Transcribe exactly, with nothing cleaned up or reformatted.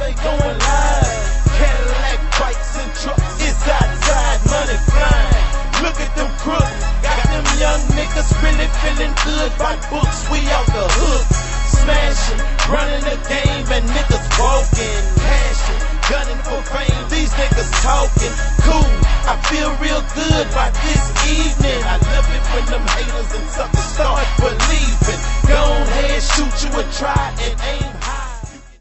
boy going live. Cadillac bikes and trucks, it's outside, money flying. Look at them crooks, got them young niggas really feeling good by books. We out the hook, smashing, running the game, and niggas walking, passion, gunning for fame. These niggas talking, cool. I feel real good by this evening. I love it when them haters and suckers start believing. Go ahead, shoot you and try and aim.